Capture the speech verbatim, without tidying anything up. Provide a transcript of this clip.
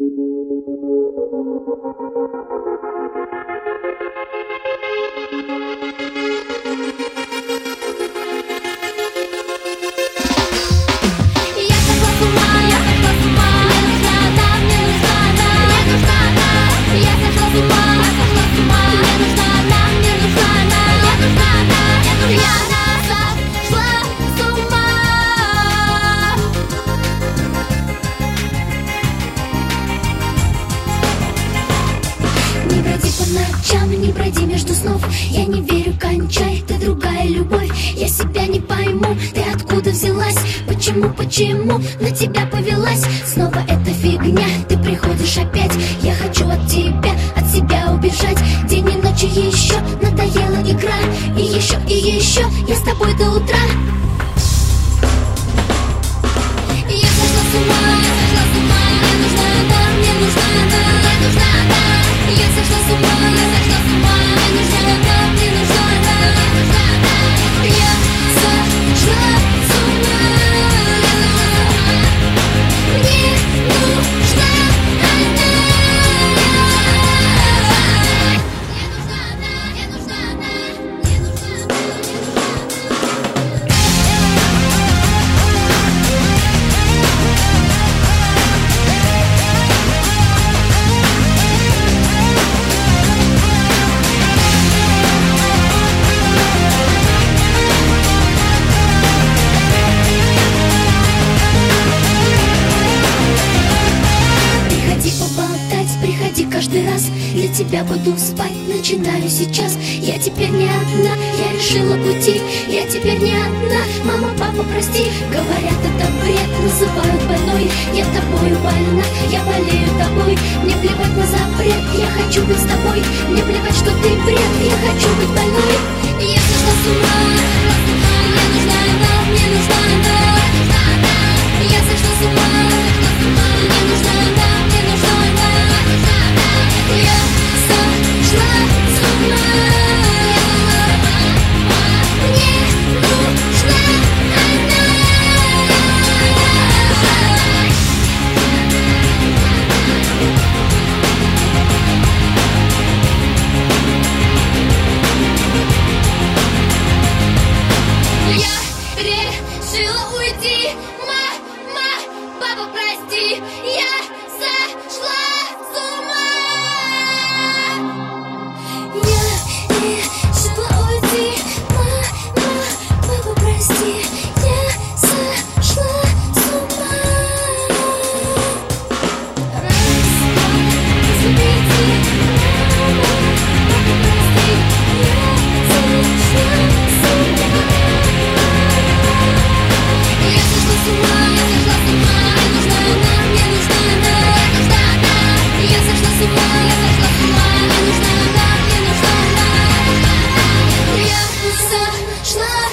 Не пройди между снов, я не верю, кончай, ты другая любовь. Я себя не пойму, ты откуда взялась? Почему, почему на тебя повелась? Снова эта фигня, ты приходишь опять. Я хочу от тебя, от себя убежать. День и ночь еще, надоела игра. И еще, и еще, я с тобой до утра. Я сошла с ума, я сошла с ума. Мне нужна она, мне нужна она, мне нужна она. Я сошла с ума, я сошла с ума. Мне нужна она, мне нужна она, мне нужна она. Я сошла с ума, я сошла с ума. Мне нужна она. Мне нужна она, мне нужна она, мне нужна каждый раз. Для тебя буду спать, начинаю сейчас. Я теперь не одна, я решила уйти. Я теперь не одна, мама, папа, прости. Говорят, это бред, называют больной. Я тобою больна, я болею тобой. Мне плевать на запрет, я хочу быть с тобой. Мне плевать, что ты бред, я хочу быть больной. Я сошла с ума, мне нужна она, мне нужна она. Я сошла с ума, мне нужна она, мне нужна она. Я сошла с ума, мне нужна она. Я решила уйти, мама, папа, прости. Я сошла с ума. Я решила уйти, мама, папа, прости. Я сошла с ума. Раз, два, забейте, мама, папа, прости. Я сошла с ума. Я сошла с ума, я сошла с ума. Мне нужна она, мне нужна она, мне нужна она. Я сошла с ума, я сошла с ума. Мне нужна она, мне нужна она. Я сошла